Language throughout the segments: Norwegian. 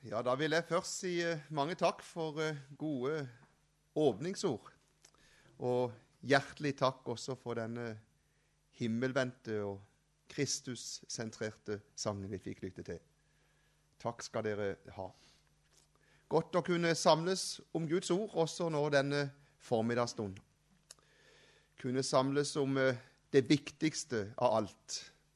Ja, da vil jeg først si mange takk for gode åpningsord. Og hjertelig takk også for denne himmelvendte og Kristus-sentrerte sangen vi fikk lytte til. Takk skal dere ha. Godt å kunne samles om Guds ord også nå denne formiddagsstund. Kunne samles om det viktigste av alt.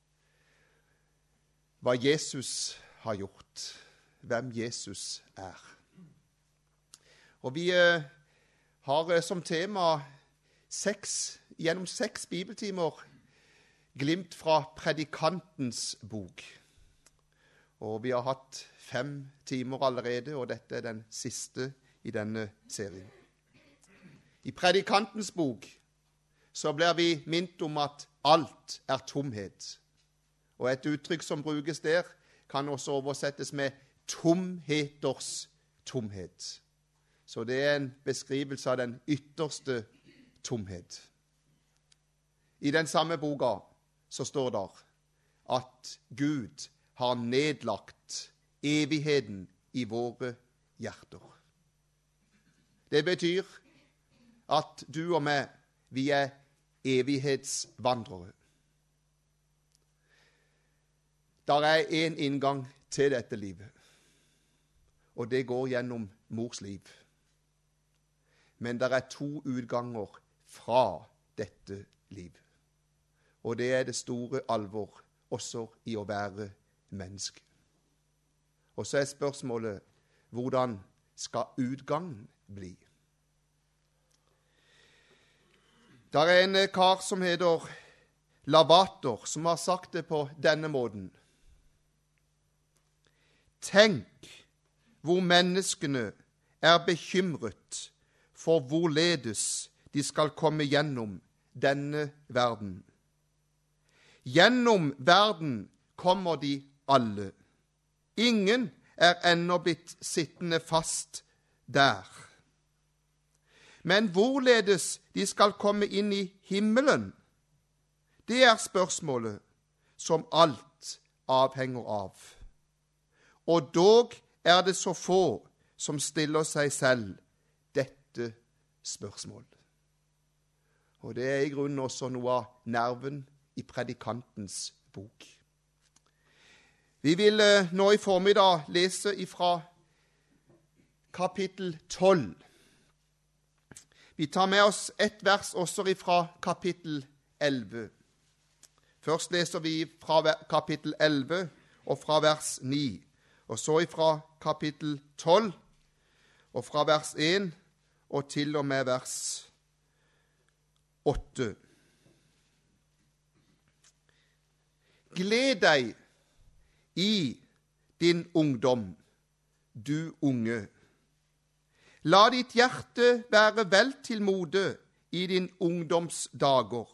Hva Jesus har gjort. Hvem Jesus er. Og vi har som tema gjennom 6 bibeltimer glimt fra predikantens bok. Og vi har hatt 5 timer allerede, og dette er den siste i denne serien. I predikantens bok så blir vi minnet om at alt er tomhet. Og et uttrykk som brukes der kan også oversettes med tomheters tomhet. Så det er en beskrivelse av den ytterste tomhet. I den samme boka så står det at Gud har nedlagt evigheten i våre hjerter. Det betyr at du og meg, vi er evighetsvandrere. Der er en inngang til dette livet, og det går gjennom mors liv. Men det er 2 utganger fra dette liv. Og det er det store alvor også i å være menneske. Og så er spørsmålet, hvordan skal utgangen bli? Der er en kar som heter Lavater, som har sagt det på denne måten. Tenk hvor menneskene er bekymret for hvorledes de skal komme gjennom denne verden. Gjennom verden kommer de alle. Ingen er ennå blitt sittende fast der. Men hvorledes de skal komme inn i himmelen, det er spørsmålet som alt avhenger av. Og dog er det så få som stiller seg selv dette spørsmålet. Og det er i grunnen også noe av nerven i predikantens bok. Vi vil nå i formiddag lese ifra kapittel 12. Vi tar med oss et vers også ifra kapittel 11. Først leser vi fra kapittel 11 og fra vers 9. Og så ifra kapittel 12, og fra vers 1 og til og med vers 8. Gled deg i din ungdom, du unge. La ditt hjerte være vel til mode i din ungdomsdager.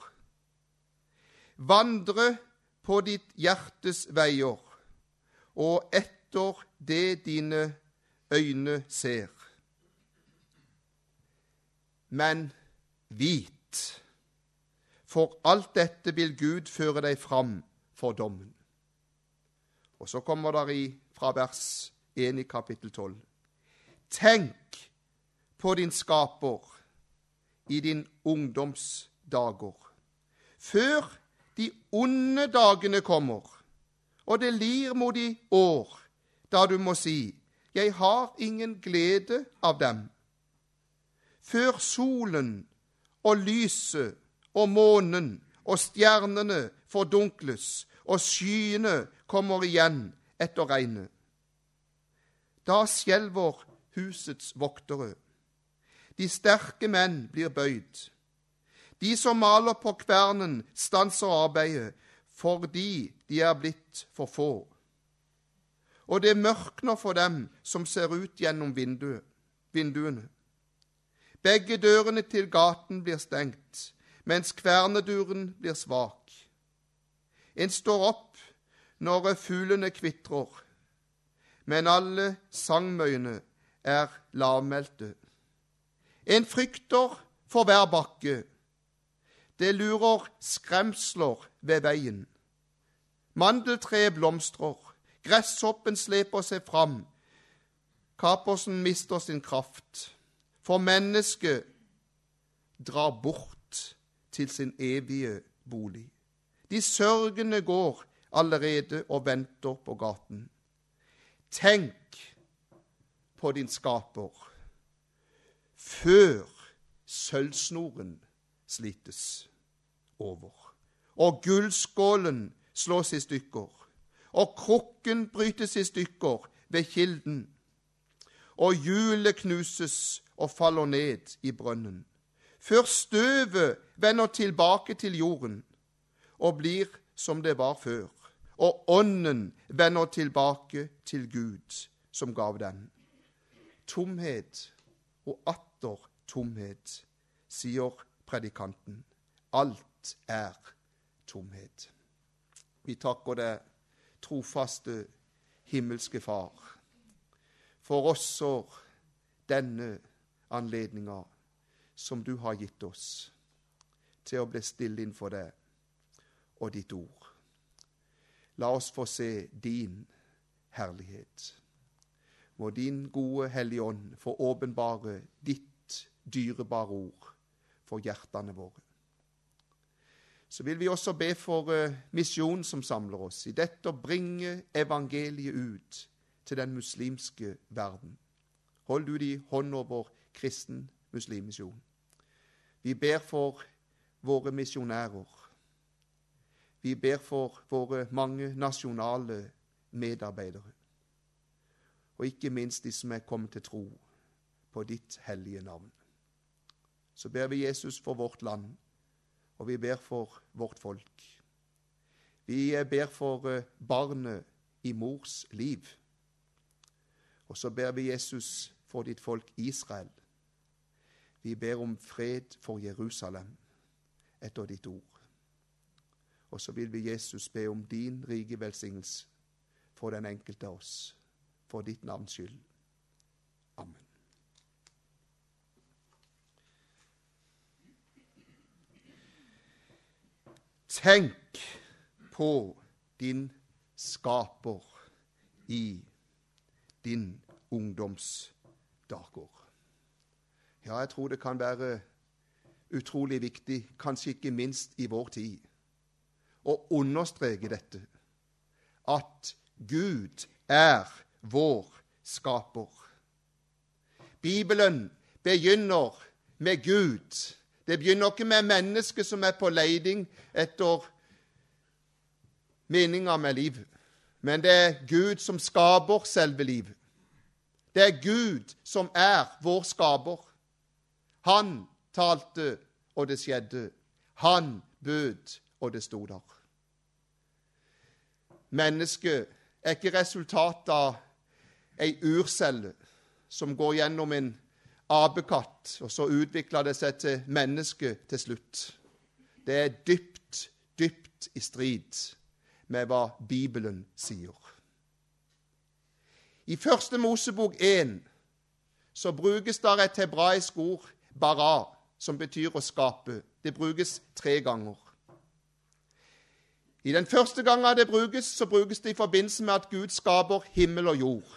Vandre på ditt hjertes veier, og etter det dine øyne ser. Men vit, for alt dette vil Gud føre deg fram for dommen. Og så kommer der fra vers 1 i kapittel 12. Tenk på din skaper i din ungdomsdager, før de onde dagene kommer, og det lir mot de år, da du må si, jeg har ingen glede av dem. Før solen og lyset og månen og stjernene fordunkles, og skyene kommer igjen etter regnet. Da skjelver husets voktere. De sterke menn blir bøyd. De som maler på kvernen stanser arbeidet, fordi de er blitt for få. Og det mørkner for dem som ser ut gjennom vinduene. Begge dørene til gaten blir stengt, mens kverneduren blir svak. En står opp når fuglene kvitrer, men alle sangmøyene er lavmælte. En frykter for hver bakke. Det lurer skremsler ved veien. Mandeltreet blomstrer, gresshoppen sleper seg fram, Kapersen mister sin kraft, for mennesket drar bort til sin evige bolig. De sørgende går allerede og venter på gaten. Tenk på din skaper før sølvsnoren slites over, og gullskålen slås i stykker, og krukken brytes i stykker ved kilden, og hjulet knuses og faller ned i brønnen, før støvet vender tilbake til jorden og blir som det var før, og ånden vender tilbake til Gud som gav den. Tomhet og atter tomhet, sier predikanten. Alt er tomhet. Vi takker deg, trofaste himmelske Far, for også denne anledningen som du har gitt oss til å bli stille innfor deg og ditt ord. La oss få se din herlighet. Må din gode Hellige Ånd få åpenbare ditt dyrebare ord for hjertene våre. Så vil vi også be for misjonen som samler oss i dette å bringe evangeliet ut til den muslimske verden. Hold du i hånd over kristen muslimmisjon. Vi ber for våre misjonærer. Vi ber for våre mange nasjonale medarbeidere. Og ikke minst de som er kommet til tro på ditt hellige navn. Så ber vi Jesus for vårt land, og vi ber for vårt folk. Vi ber for barnet i mors liv. Og så ber vi Jesus for ditt folk Israel. Vi ber om fred for Jerusalem etter ditt ord. Og så vil vi Jesus be om din rike velsignelse for den enkelte av oss, for ditt navns skyld. Amen. Tenk på din skaper i din ungdomsdager. Ja, jeg tror det kan være utrolig viktig, kanskje ikke minst i vår tid, å understreke dette, at Gud er vår skaper. Bibelen begynner med Gud. Det begynner ikke med mennesker som er på leiding etter meninga med livet, men det er Gud som skaper selve livet. Det er Gud som er vår skaper. Han talte, og det skjedde. Han bød, og det stod der. Mennesket er ikke resultat av ei urcelle som går gjennom en apekatt, og så utvikler det seg til menneske til slutt. Det er dypt, dypt i strid med hva Bibelen sier. I første Mosebok 1 så brukes der et hebraisk ord, bara, som betyr å skape. Det brukes 3 ganger. I den første gangen det brukes, så brukes det i forbindelse med at Gud skaper himmel og jord.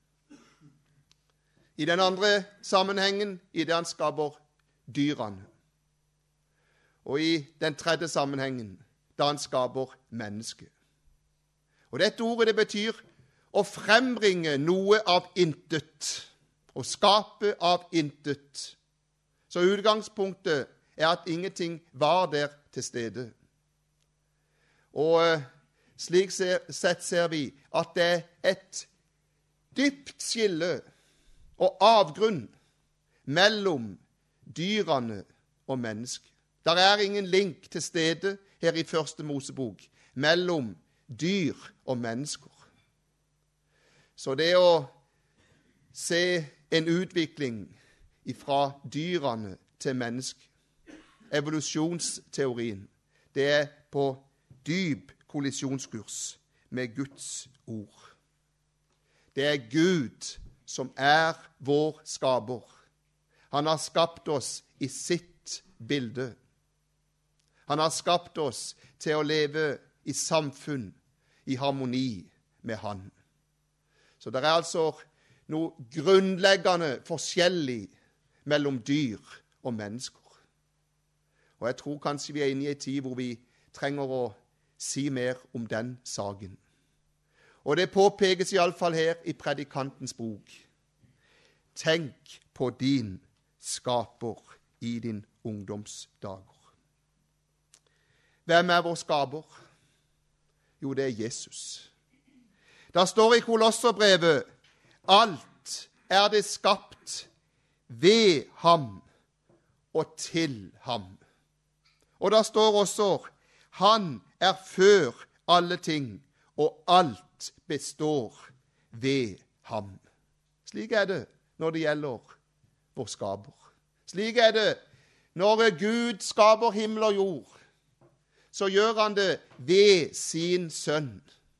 I den andre sammenhengen, i det han skaper dyrene. Og i den tredje sammenhengen, da han skaper mennesket. Og dette ordet det betyr å frembringe noe av intet. Å skape av intet. Så utgangspunktet er at ingenting var der til stede. Og slik sett ser vi at det er et dypt skille og avgrunn mellom dyrene og mennesket. Der er ingen link til stede her i første Mosebok mellom dyr og mennesker. Så det å se en utvikling fra dyrene til mennesket, evolusjonsteorien, det er på dyp kollisjonskurs med Guds ord. Det er Gud som er vår skaper. Han har skapt oss i sitt bilde. Han har skapt oss til å leve i samfunn, i harmoni med Han. Så det er altså noe grunnleggende forskjellig mellom dyr og mennesker. Og jeg tror kanskje vi er inne i en tid hvor vi trenger å si mer om den saken. Og det påpekes i alle fall her i predikantens bok. Tenk på din skaper i din ungdomsdager. Hvem er vår skaper? Jo, det er Jesus. Da står i Kolosserbrevet, alt er det skapt ved ham og til ham. Og da står også, han er før alle ting, og alt består ved ham. Slik er det når det gjelder vår skaper. Slik er det når Gud skaper himmel og jord, så gjør han det ved sin sønn.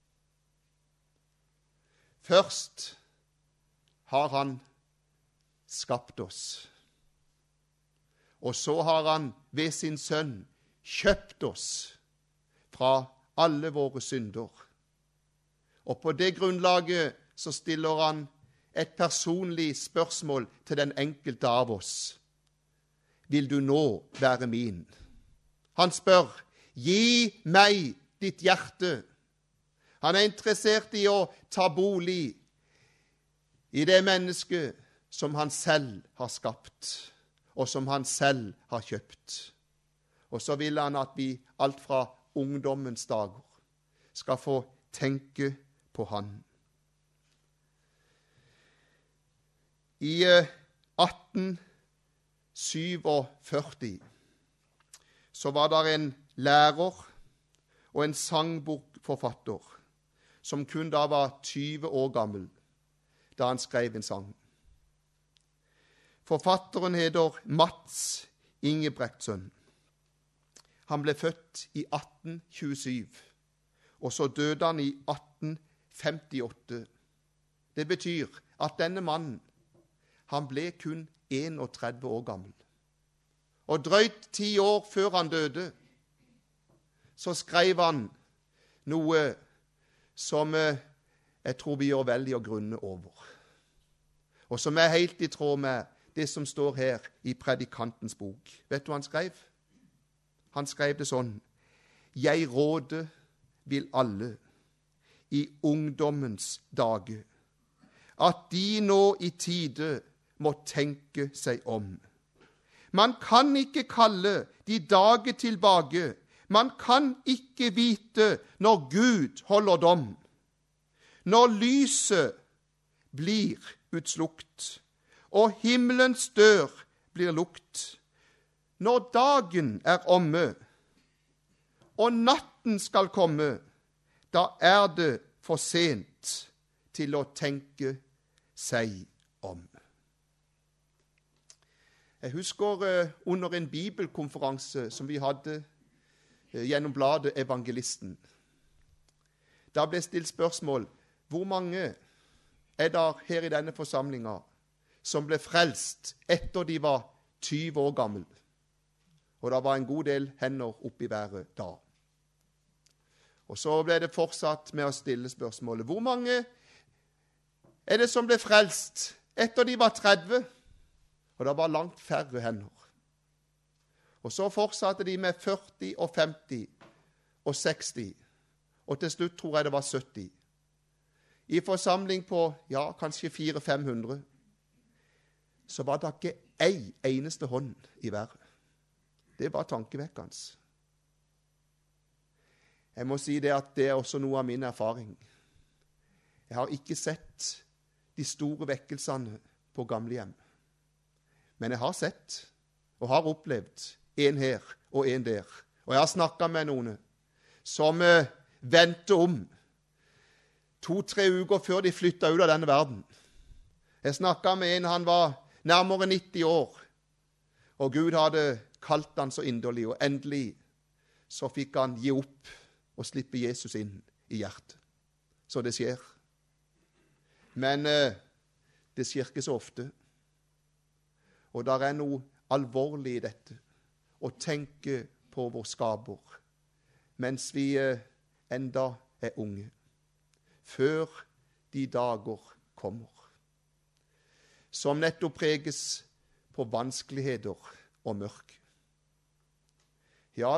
Først har han skapt oss, og så har han ved sin sønn kjøpt oss fra alle våre synder. Og på det grunnlaget så stiller han et personlig spørsmål til den enkelte av oss. Vil du nå være min? Han spør, gi meg ditt hjerte. Han er interessert i å ta bolig i det mennesket som han selv har skapt, og som han selv har kjøpt. Og så vil han at vi alt fra ungdommens dager skal få tenke på han. I 1847 så var det en lærer og en sangbokforfatter som kun da var 20 år gammel da han skrev en sang. Forfatteren heter Mats Ingebrettsson. Han ble født i 1827, og så døde han i 1858. Det betyr at denne mannen, han ble kun 31 år gammel. Og drøyt 10 år før han døde, så skrev han noe som jeg tror vi gjør veldig å grunne over, og som er helt i tråd med det som står her i predikantens bok. Vet du hva han skrev? Han skrev det sånn: Jeg råder vil alle i ungdommens dage, at de nå i tide må tenke seg om. Man kan ikke kalle de dager tilbake, man kan ikke vite når Gud holder dom. Når lyset blir utslukt, og himmelens dør blir lukt, når dagen er omme, og natten skal komme, da er det for sent til å tenke seg om. Jeg husker under en bibelkonferanse som vi hadde gjennom bladet Evangelisten. Da ble stilt spørsmål: hvor mange er der her i denne forsamlinga som ble frelst etter de var 20 år gammel? Og det var en god del hender oppe i været da. Og så ble det fortsatt med å stille spørsmålet: hvor mange er det som ble frelst etter de var 30? Og det var langt færre hender. Og så fortsatte de med 40 og 50 og 60. Og til slutt tror jeg det var 70. I forsamling på, ja, kanskje 400-500, så var det ikke ei eneste hånd i været. Det var tankevekkende. Jeg må si det at det er også noe av min erfaring. Jeg har ikke sett de store vekkelsene på gamlehjem. Men jeg har sett og har opplevd en her og en der. Og jeg har snakket med noen som vendte om 2-3 uker før de flyttet ut av denne verden. Jeg snakket med en, han var nærmere 90 år, og Gud hadde kalt han så inderlig, og endelig så fikk han gi opp og slippe Jesus inn i hjertet. Så det skjer. Men det skjer ikke så ofte. Og der er noe alvorlig i dette, å tenke på vår skaper, mens vi enda er unge, før de dager kommer. som nettopp preges på vanskeligheter og mørk. Ja,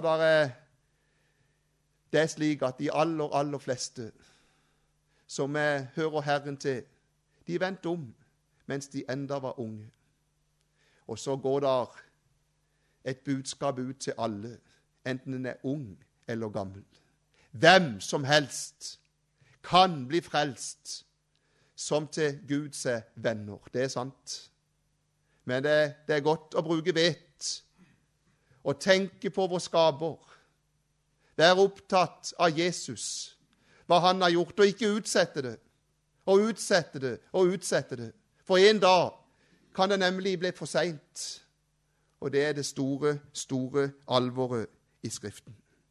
det er slik at de aller fleste som hører Herren til, de vendte om mens de enda var unge. Og så går der et budskap ut til alle, enten den er ung eller gammel. Hvem som helst kan bli frelst som til Gud seg venner. Det er sant. Men det er godt å bruke vet og tenke på vår skaper. Være opptatt av Jesus, hva han har gjort, og ikke utsette det, og utsette det, og utsette det. For en dag kan det nemlig bli for sent. Og det er det store alvoret i Skriften.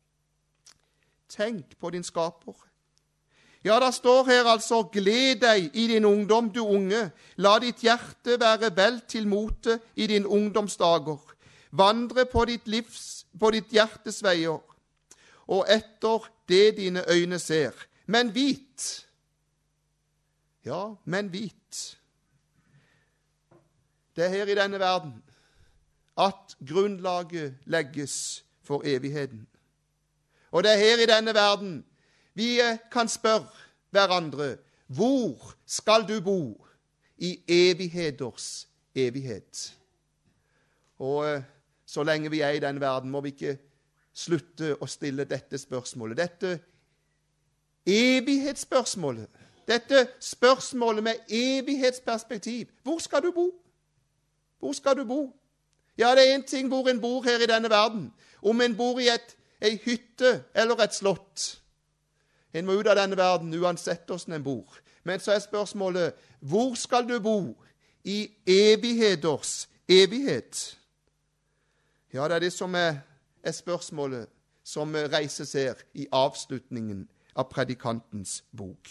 Tenk på din skaper. Ja, det står her altså, gled deg i din ungdom, du unge. La ditt hjerte være vel til mote i din ungdomsdager. Vandre på ditt hjertes veier, og etter det dine øyne ser. Men vit. Ja, men vit. Det er her i denne verden at grunnlaget legges for evigheten. Og det er her i denne verden vi kan spørre hverandre, hvor skal du bo i evigheters evighet? Og så lenge vi er i denne verden, må vi ikke slutte å stille dette spørsmålet. Dette evighetsspørsmålet. Dette spørsmålet med evighetsperspektiv. Hvor skal du bo? Hvor skal du bo? Ja, det er en ting hvor en bor her i denne verden. Om en bor i ei hytte eller et slott. En må ut av denne verden uansett hvordan en bor. Men så er spørsmålet, hvor skal du bo i evigheters evighet? Ja, det er det som er spørsmålet som reises her i avslutningen av predikantens bok.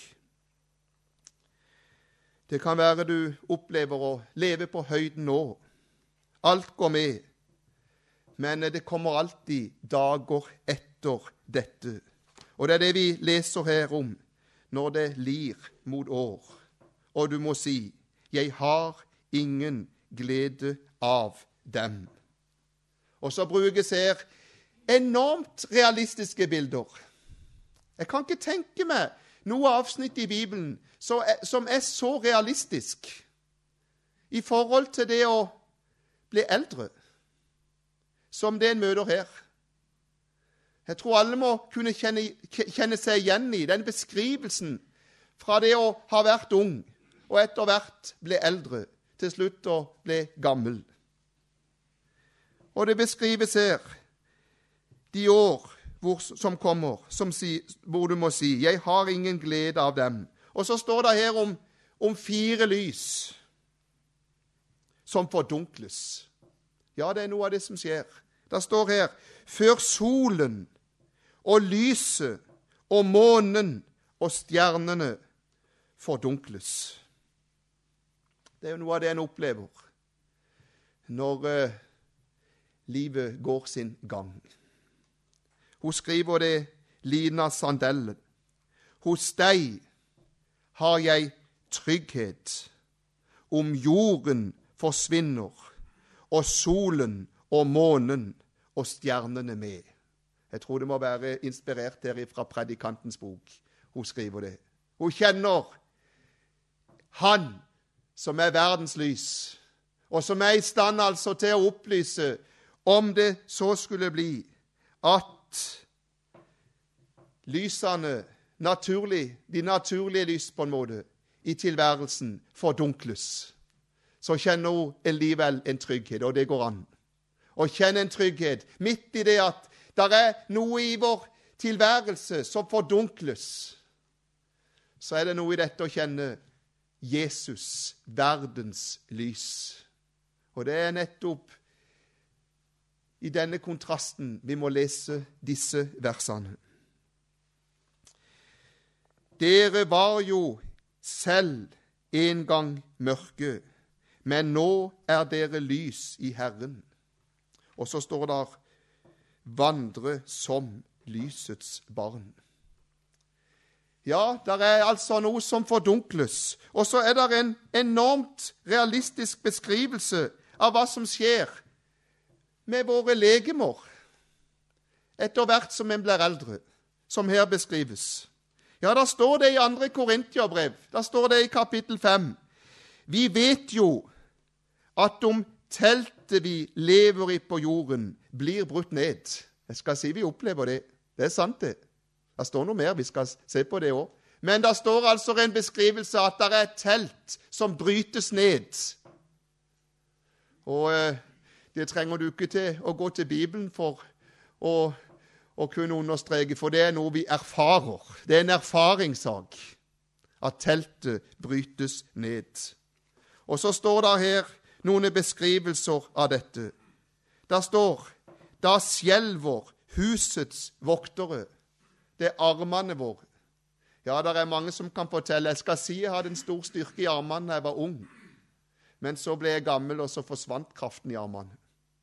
Det kan være du opplever å leve på høyden nå. Alt går med, men det kommer alltid dager etter dette. Og det er det vi leser her om når det lir mot år. Og du må si, jeg har ingen glede av dem. Og så brukes her enormt realistiske bilder. Jeg kan ikke tenke meg noe avsnitt i Bibelen som er så realistisk i forhold til det å bli eldre som det en møter her. Jeg tror alle må kunne kjenne seg igjen i den beskrivelsen fra det å ha vært ung og etter hvert bli eldre, til slutt å bli gammel. Og det beskrives her de år som kommer, hvor du må si, jeg har ingen glede av dem. Og så står det her om 4 lys som fordunkles. Ja, det er noe av det som skjer. Det står her, før solen og lyset og månen og stjernene fordunkles. Det er jo noe av det en opplever når livet går sin gang. Hun skriver det, Lina Sandellen. Hos deg har jeg trygghet om jorden forsvinner, og solen og månen og stjernene med. Jeg tror det må være inspirert her fra predikantens bok. Hun skriver det. Hun kjenner han som er verdens lys, og som er i stand altså til å opplyse om det så skulle bli at lysene, de naturlige lys på en måte, i tilværelsen fordunkles. Så kjenner hun alligevel en trygghet, og det går an. Å kjenne en trygghet midt i det at det er noe i vår tilværelse som fordunkles. Så er det noe i dette å kjenne Jesus, verdens lys. Og det er nettopp i denne kontrasten vi må lese disse versene. Dere var jo selv en gang mørke, men nå er dere lys i Herren. Og så står det, vandre som lysets barn. Ja, der er altså noe som fordunkles. Og så er det en enormt realistisk beskrivelse av hva som skjer med våre legemer etter hvert som en blir eldre, som her beskrives. Ja, da står det i 2. Korintiabrev, da står det i kapittel 5. Vi vet jo at om teltet vi lever i på jorden blir brutt ned. Jeg skal si vi opplever det. Det er sant det. Det står noe mer, vi skal se på det også. Men det står altså en beskrivelse at det er et telt som brytes ned. Og det trenger du ikke til å gå til Bibelen for å kunne understreke, for det er noe vi erfarer. Det er en erfaringssak at teltet brytes ned. Og så står det her noen beskrivelser av dette. Der står, da skjelver husets voktere. Det er armene våre. Ja, det er mange som kan fortelle. Jeg skal si jeg hadde en stor styrke i armene da jeg var ung. Men så ble jeg gammel, og så forsvant kraften i armene.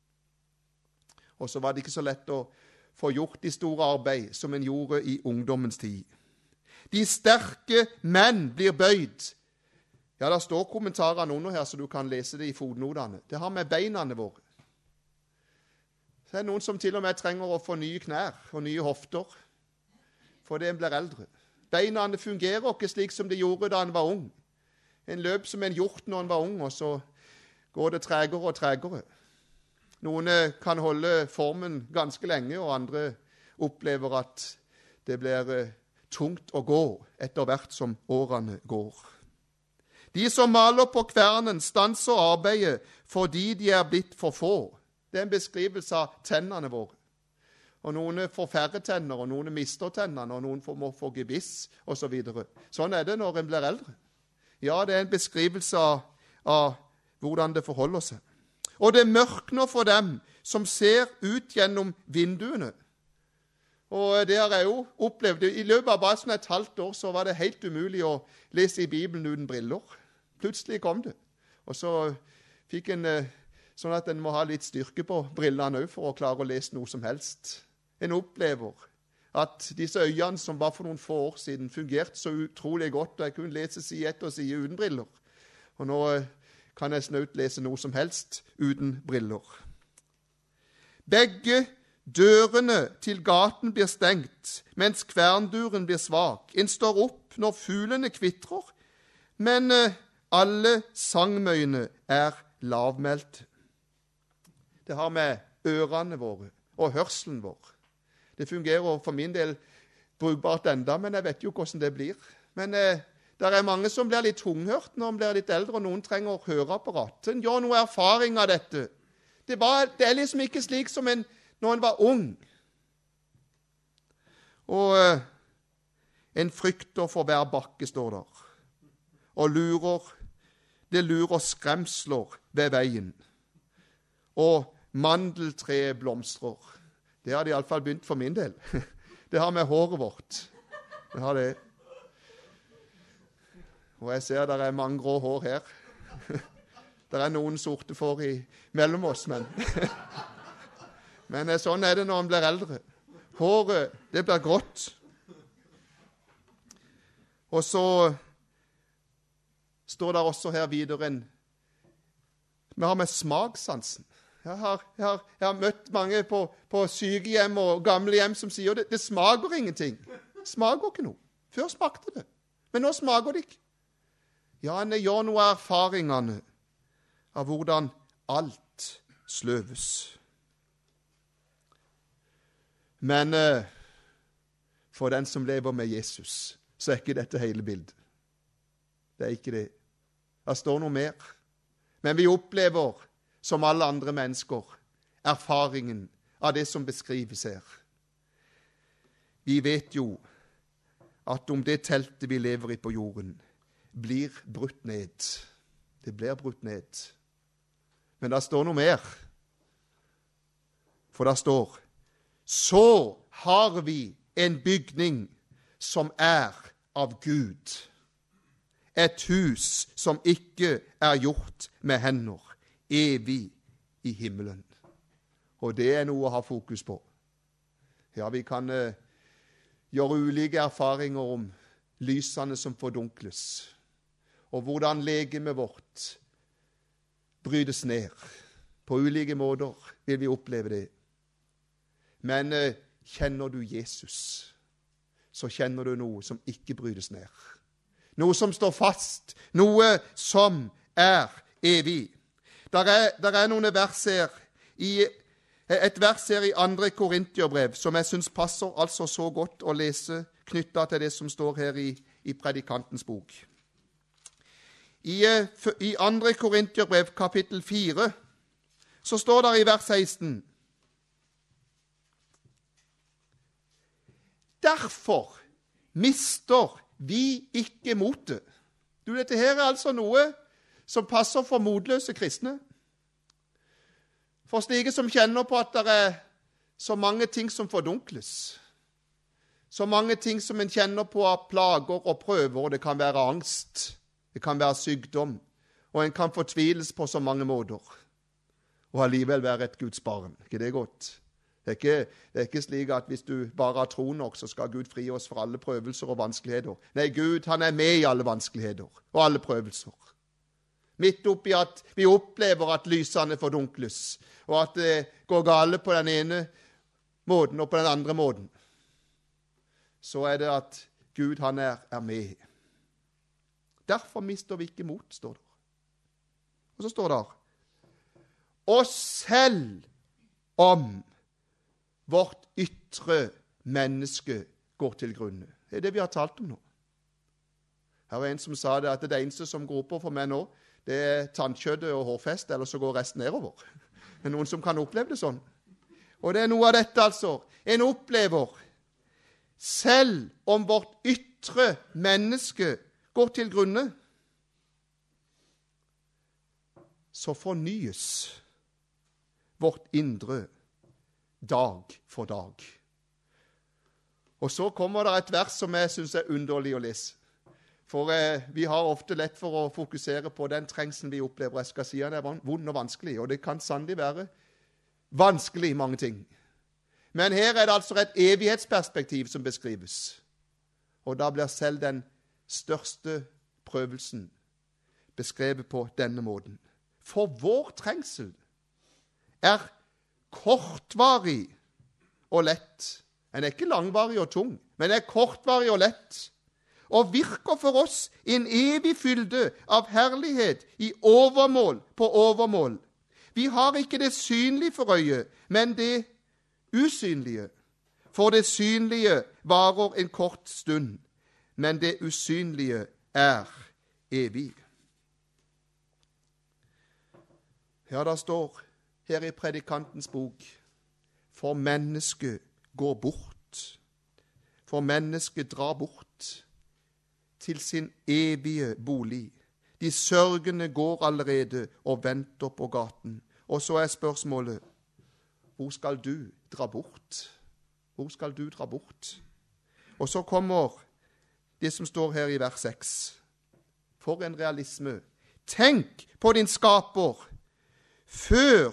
Og så var det ikke så lett å få gjort de store arbeid som en gjorde i ungdommens tid. De sterke menn blir bøyd. Ja, det står kommentarene under her, så du kan lese det i fotnotene. Det har med beinene våre. Så er det noen som til og med trenger å få nye knær og nye hofter, fordi en blir eldre. Beina fungerer ikke slik som de gjorde da en var ung. En løp som en hjort når en var ung, og så går det tregere og tregere. Noen kan holde formen ganske lenge, og andre opplever at det blir tungt å gå etter hvert som årene går. De som maler på kvernen stanser arbeidet fordi de er blitt for få. Det er en beskrivelse av tennene våre. Og noen får færre tenner, og noen mister tennene, og noen må få gebiss, og så videre. Sånn er det når en blir eldre. Ja, det er en beskrivelse av hvordan det forholder seg. Og det mørkner for dem som ser ut gjennom vinduene. Og det har jeg jo opplevd. I løpet av bare sånn et halvt år så var det helt umulig å lese i Bibelen uten briller. Plutselig kom det. Og så fikk en sånn at en må ha litt styrke på brillene også for å klare å lese noe som helst. En opplever at disse øynene som bare for noen få år siden fungerte så utrolig godt, og jeg kunne lese side etter side uten briller. Og nå kan jeg snaut lese noe som helst uten briller. Begge dørene til gaten blir stengt, mens kvernduren blir svak. En står opp når fuglene kvitrer, men alle sangmøyene er lavmælte. Det har med ørene våre og hørselen vår. Det fungerer for min del brukbart enda, men jeg vet jo hvordan det blir. Men det er mange som blir litt tunghørt når de blir litt eldre, og noen trenger høreapparat. En gjør noe erfaring av dette. Det er liksom ikke slik som når en var ung. Og en frykter for hver bakke, står der. Og det lurer skremsler ved veien. Og mandeltreet blomstrer. Det har de i alle fall begynt for min del. Det har med håret vårt. Det har det. Og jeg ser der er mange grå hår her. Det er noen sorte får mellom oss, men sånn er det når man blir eldre. Håret, det blir grått. Og så står det også her videre vi har med smakssansen. Jeg har møtt mange på sykehjem og gamlehjem som sier det smaker ingenting. Det smaker ikke noe. Før smakte det, men nå smaker det ikke. Ja, en gjør noe av erfaringene av hvordan alt sløves. Men for den som lever med Jesus, så er ikke dette hele bildet. Det er ikke det. Det står noe mer. Men vi opplever, som alle andre mennesker, erfaringen av det som beskrives her. Vi vet jo at om det teltet vi lever i på jorden, blir brutt ned. Det blir brutt ned. Men det står noe mer. For det står, så har vi en bygning som er av Gud. Et hus som ikke er gjort med hender, evig i himmelen. Og det er noe å ha fokus på. Ja, vi kan gjøre ulike erfaringer om lysene som fordunkles, og hvordan legemet vårt brytes ned. På ulike måter vil vi oppleve det. Men kjenner du Jesus, så kjenner du noe som ikke brytes ned. Noe som står fast, noe som er evig. Der er noen vers her, et vers her i 2. Korinterbrev som jeg synes passer altså så godt å lese, knyttet til det som står her i Predikantens bok. I 2. Korinterbrev kapittel 4 så står det i vers 16: Derfor mister vi ikke motet. Du, dette her er altså noe som passer for motløse kristne. For slike som kjenner på at det er så mange ting som fordunkles. Så mange ting som en kjenner på av plager og prøver. Det kan være angst, det kan være sykdom, og en kan fortviles på så mange måter. Og alligevel være et Guds barn. Ikke det godt? Det er ikke slik at hvis du bare har tro nok, så skal Gud fri oss for alle prøvelser og vanskeligheter. Nei, Gud, han er med i alle vanskeligheter og alle prøvelser. Midt oppi at vi opplever at lysene fordunkles, og at det går gale på den ene måten og på den andre måten, så er det at Gud, han er med. Derfor mister vi ikke mot, står det. Og så står det: Og selv om vårt ytre menneske går til grunne. Det er det vi har talt om nå. Her var en som sa det, at det eneste som går oppover for meg nå, det er tannkjøttet og hårfest, eller så går resten nedover. Det er noen som kan oppleve det sånn. Og det er noe av dette, altså. En opplever, selv om vårt ytre menneske går til grunne, så fornyes vårt indre dag for dag. Og så kommer det et vers som jeg synes er underlig å lese. For vi har ofte lett for å fokusere på den trengselen vi opplever. Jeg skal si at det er vond og vanskelig, og det kan sannelig være vanskelig mange ting. Men her er det altså et evighetsperspektiv som beskrives. Og da blir selv den største prøvelsen beskrevet på denne måten. For vår trengsel er kortvarig og lett. Den er ikke langvarig og tung, men den er kortvarig og lett, og virker for oss en evig fylde av herlighet i overmål på overmål. Vi har ikke det synlige for øyet, men det usynlige. For det synlige varer en kort stund, men det usynlige er evig. Ja, det står her i Predikantens bok: For mennesket går bort. For mennesket drar bort til sin evige bolig. De sørgende går allerede og venter på gaten. Og så er spørsmålet: hvor skal du dra bort? Hvor skal du dra bort? Og så kommer det som står her i vers 6. For en realisme. Tenk på din skaper før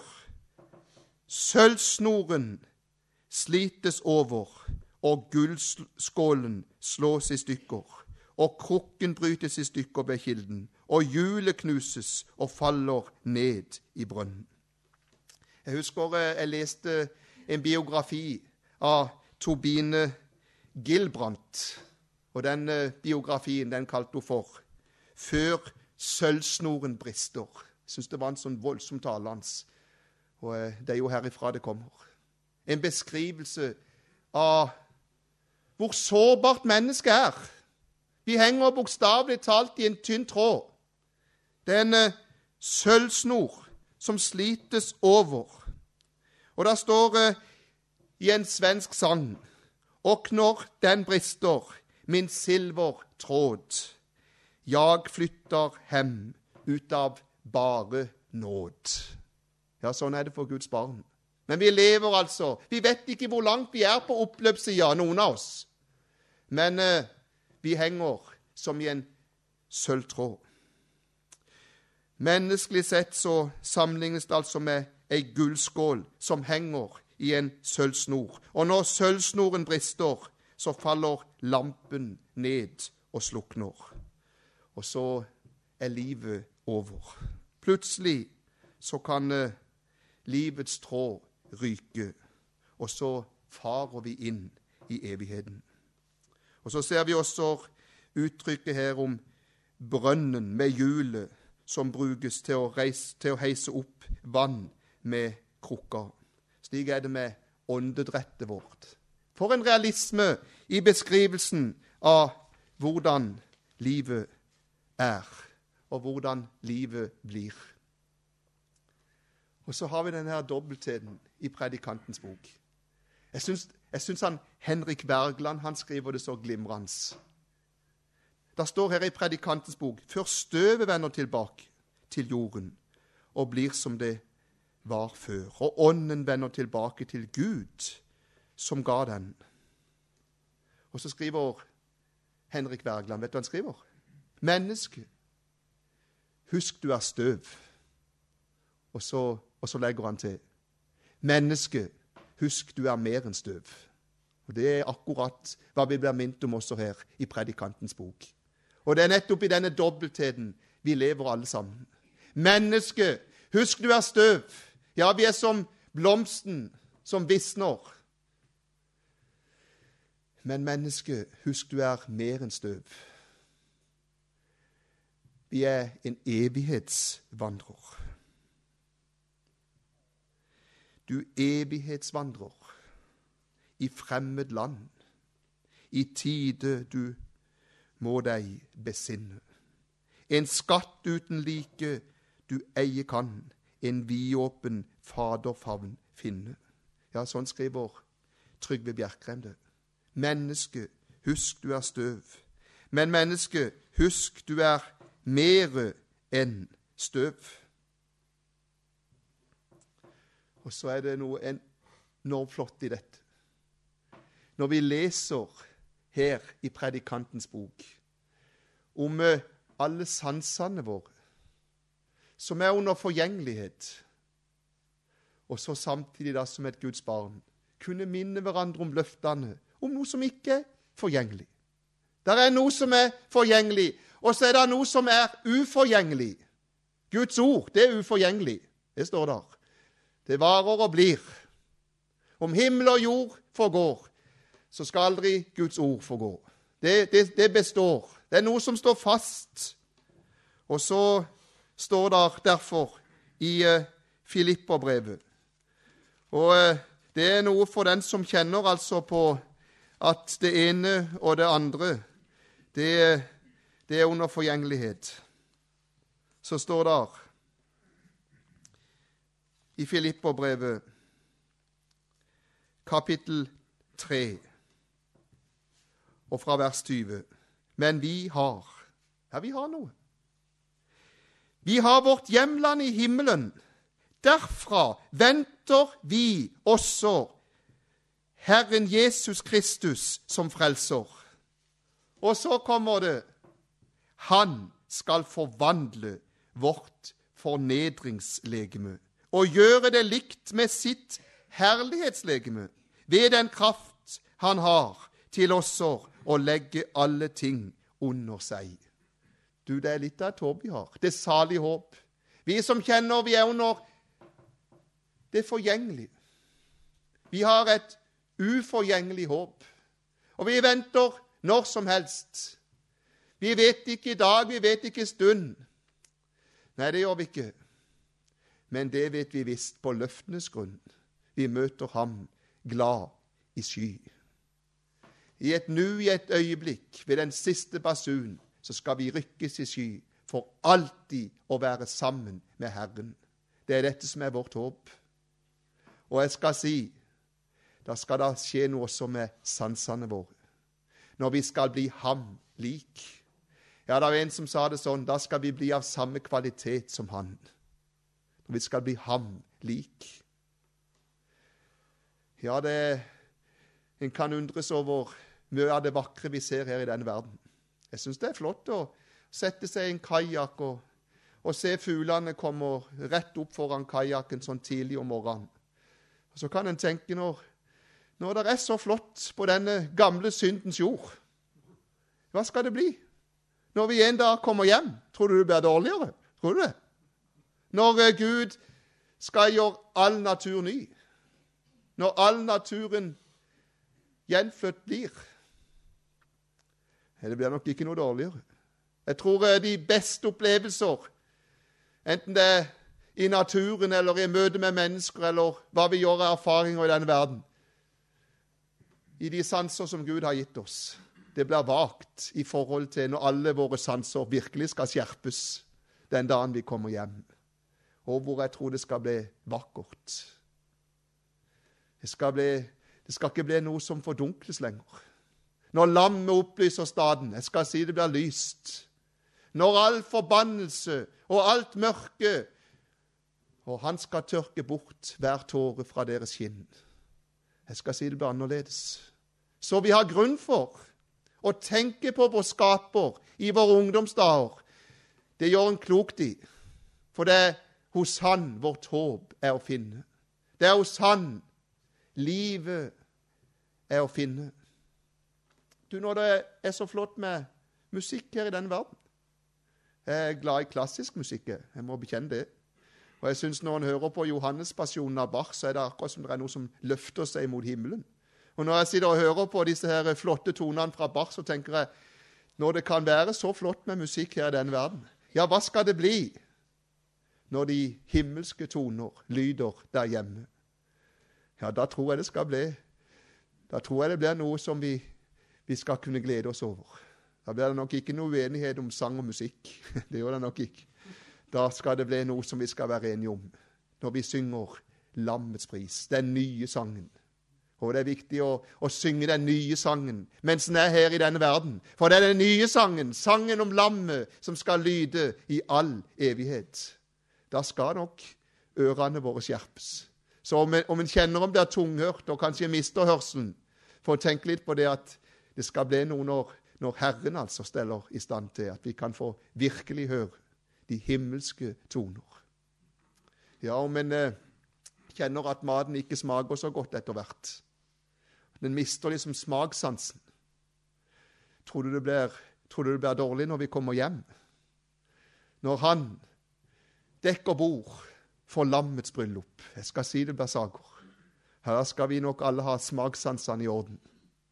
sølvsnoren slites over, og gullskålen slås i stykker, og krukken brytes i stykker ved kilden, og hjulet knuses og faller ned i brønnen. Jeg husker jeg leste en biografi av Tobine Gilbrandt, og den biografien den kalte hun for Før sølvsnoren brister. Jeg synes det var en sånn voldsom tale hans, og det er jo herifra det kommer. En beskrivelse av hvor sårbart mennesket er. Vi henger bokstavelig talt i en tynn tråd. Det er en sølvsnor som slites over. Og der står i en svensk sang: Og når den brister, min silvertråd, jeg flytter hem ut av bare nåd. Ja, sånn er det for Guds barn. Men vi lever altså. Vi vet ikke hvor langt vi er på oppløpssida, noen av oss. Men vi henger som i en sølvtråd. Menneskelig sett så sammenlignes det altså med ei gullskål som henger i en sølvsnor. Og når sølvsnoren brister, så faller lampen ned og slukner. Og så er livet over. Plutselig så kan livets tråd ryke, og så farer vi inn i evigheten. Og så ser vi også uttrykket her om brønnen med hjulet som brukes til å heise opp vann med krukka. Slik er det med åndedrettet vårt. For en realisme i beskrivelsen av hvordan livet er, og hvordan livet blir. Og så har vi denne her dobbeltheten i predikantens bok. Jeg synes Henrik Wergeland, han skriver det så glimrende. Det står her i predikantens bok, før støvet vender tilbake til jorden og blir som det var før, og ånden vender tilbake til Gud som ga den. Og så skriver Henrik Wergeland, vet du hva han skriver? Menneske, husk du er støv. Og så legger han til, menneske, husk du er mer enn støv. Og det er akkurat hva vi blir minnet om også her i predikantens bok. Og det er nettopp i denne dobbeltheten vi lever alle sammen. Menneske, husk du er støv. Ja, vi er som blomsten som visner. Men menneske, husk du er mer enn støv. Vi er en evighetsvandrer. Du evighetsvandrer i fremmed land, i tide du må deg besinne. En skatt uten like du eie kan, en vidåpen faderfavn finne. Ja, sånn skriver Trygve Bjerkreim det. Menneske, husk du er støv. Men menneske, husk du er mere enn støv. Og så er det noe enormt flott i dette. Når vi leser her i predikantens bok om alle sansene våre, som er under forgjengelighet, og så samtidig da som et Guds barn, kunne minne hverandre om løftene, om noe som ikke er forgjengelig. Det er noe som er forgjengelig, og så er det noe som er uforgjengelig. Guds ord, det er uforgjengelig. Det står der. Det varer og blir. Om himmel og jord forgår, så skal aldri Guds ord forgå. Det består. Det er noe som står fast. Og så står det derfor i Filipperbrevet. Og det er noe for den som kjenner altså på at det ene og det andre, det er under forgjengelighet. Så står det i Filipperbrevet, kapittel 3, og fra vers 20. Men vi har noe. Vi har vårt hjemland i himmelen. Derfra venter vi også Herren Jesus Kristus som frelser. Og så kommer det, han skal forvandle vårt fornedringslegeme og gjøre det likt med sitt herlighetslegeme ved den kraft han har til også å legge alle ting under seg. Du, det er litt av et håp vi har. Det er salig håp. Vi som kjenner, vi er under det forgjengelige. Vi har et uforgjengelig håp. Og vi venter når som helst. Vi vet ikke i dag, vi vet ikke stund. Nei, det gjør vi ikke. Men det vet vi visst på løftenes grunn. Vi møter ham glad i sky. I et nu, i et øyeblikk, ved den siste basun, så skal vi rykkes i sky for alltid å være sammen med Herren. Det er dette som er vårt håp. Og jeg skal si, da skal det skje noe som er sansene våre. Når vi skal bli ham lik. Ja, det var en som sa det sånn, da skal vi bli av samme kvalitet som han. Når vi skal bli ham lik. Ja, en kan undres over mye av det vakre vi ser her i denne verden. Jeg synes det er flott å sette seg i en kajak og se fuglene komme rett opp foran kajakken sånn tidlig om morgenen. Og så kan en tenke når det er så flott på denne gamle syndens jord, Hva skal det bli? Når vi en dag kommer hjem, tror du det blir dårligere? Tror du det? Når Gud skal gjøre all natur ny. Når all naturen gjenfødt blir. Det blir nok ikke noe dårligere. Jeg tror de beste opplevelser, enten det er i naturen eller i møte med mennesker, eller hva vi gjør av erfaringer i denne verden, i de sanser som Gud har gitt oss, det blir vagt i forhold til når alle våre sanser virkelig skal skjerpes den dagen vi kommer hjem. Og hvor jeg tror det skal bli vakkert. Det skal ikke bli noe som fordunkles lenger. Når lammet opplyser staden, jeg skal si det blir lyst. Når all forbannelse og alt mørke, og han skal tørke bort hver tåre fra deres kinn. Jeg skal si det blir annerledes. Så vi har grunn for å tenke på vår skaper i våre ungdomsdager. Det gjør en klokt i, for det er hos han vårt håp er å finne. Det er hos han livet er å finne. Du, når det er så flott med musikk her i denne verden. Jeg er glad i klassisk musikk, jeg må bekjenne det. Og jeg synes når en hører på Johannespassionen av Bach, så er det akkurat som det er noe som løfter seg mot himmelen. Og når jeg sitter og hører på disse her flotte tonene fra Bach, så tenker jeg, når det kan være så flott med musikk her i denne verden, ja, hva skal det bli når de himmelske toner lyder der hjemme? Ja, da tror jeg det skal bli. Da tror jeg det blir noe som vi skal kunne glede oss over. Da blir det nok ikke noe uenighet om sang og musikk. Det gjør det nok ikke. Da skal det bli noe som vi skal være enige om. Når vi synger Lammets pris, den nye sangen. Og det er viktig å synge den nye sangen mens den er her i denne verden. For det er den nye sangen, sangen om lammet, som skal lyde i all evighet. Da skal nok ørene våre skjerpes. Så om en kjenner om det er tunghørt og kanskje mister hørselen, for å tenke litt på det at det skal bli noe når Herren altså steller i stand til at vi kan få virkelig høre de himmelske toner. Ja, om en kjenner at maten ikke smaker så godt etter hvert. Den mister liksom smakssansen. Tror du det blir dårlig når vi kommer hjem? Når han dekker bord for lammets bryllup. Jeg skal si det blir saker. Her skal vi nok alle ha smakssansene i orden.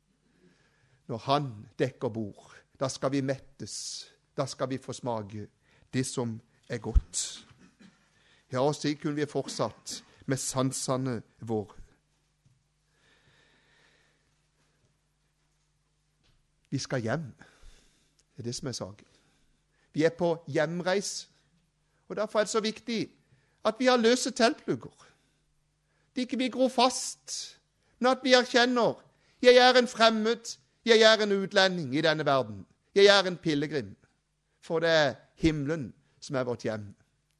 Når han dekker bord, da skal vi mettes. Da skal vi få smake det som er godt. Ja, og så kunne vi fortsatt med sansene våre. Vi skal hjem. Det er det som er saken. Vi er på hjemreis. Og derfor er det så viktig at vi har løse teltplugger. Det ikke vi gror fast, men at vi erkjenner jeg er en fremmed, jeg er en utlending i denne verden. Jeg er en pillegrim. For det er himmelen som er vårt hjem.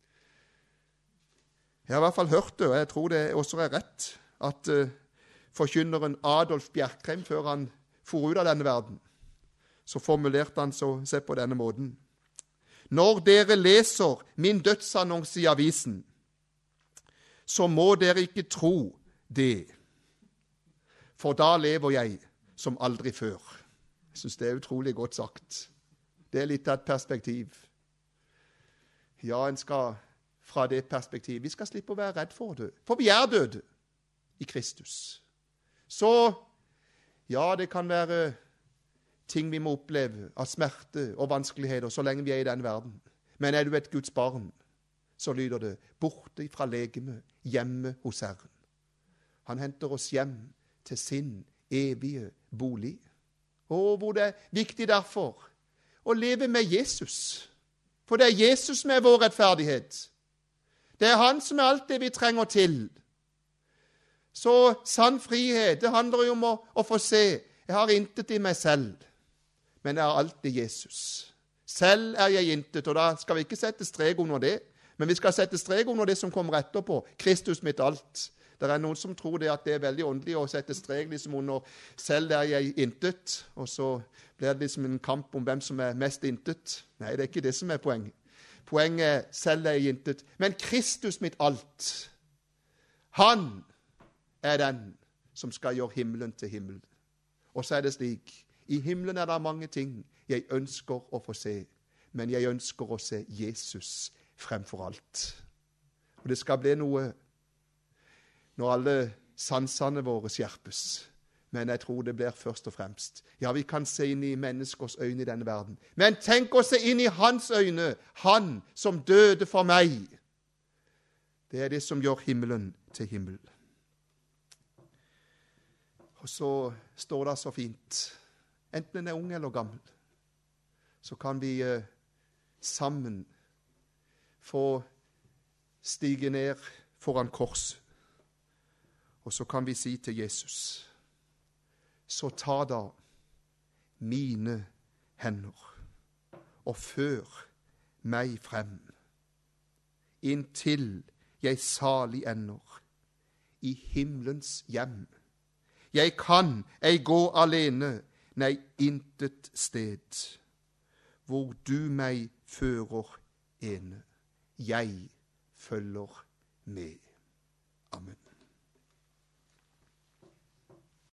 Jeg har i hvert fall hørt det, og jeg tror det også er rett, at forkynneren Adolf Bjerkreim, før han for ut av denne verden, så formulerte han seg på denne måten. Når dere leser min dødsannonse i avisen, så må dere ikke tro det, for da lever jeg som aldri før. Jeg synes det er utrolig godt sagt. Det er litt av et perspektiv. Ja, en skal fra det perspektivet. Vi skal slippe å være redd for det, for vi er døde i Kristus. Så, ja, det kan være ting vi må oppleve av smerte og vanskeligheter så lenge vi er i den verden. Men er du et Guds barn, så lyder det borte fra legeme, hjemme hos Herren. Han henter oss hjem til sin evige bolig. Og hvor det er viktig derfor å leve med Jesus. For det er Jesus som er vår rettferdighet. Det er han som er alt det vi trenger til. Så sann frihet, det handler jo om å få se. Jeg har intet i meg selv, men jeg har alltid Jesus. Selv er jeg intet, og da skal vi ikke sette strek under det, men vi skal sette strek under det som kommer etterpå. Kristus mitt alt. Det er noen som tror det at det er veldig åndelig å sette strek liksom under selv er jeg intet, og så blir det liksom en kamp om hvem som er mest intet. Nei, det er ikke det som er poenget. Poenget er selv er jeg intet. Men Kristus mitt alt, han er den som skal gjøre himmelen til himmel. Og så er det slik, i himmelen er det mange ting jeg ønsker å få se, men jeg ønsker å se Jesus fremfor alt. Og det skal bli noe når alle sansene våre skjerpes. Men jeg tror det blir først og fremst. Ja, vi kan se inn i menneskers øyne i denne verden. Men tenk å se inn i hans øyne, han som døde for meg. Det er det som gjør himmelen til himmel. Og så står det så fint, enten en er ung eller gammel, så kan vi sammen få stige ned foran korset. Og så kan vi si til Jesus, så ta da mine hender og før meg frem, inntil jeg salig ender i himmelens hjem. Jeg kan ei gå alene, nei, intet sted, hvor du meg fører ene. Jeg følger med. Amen.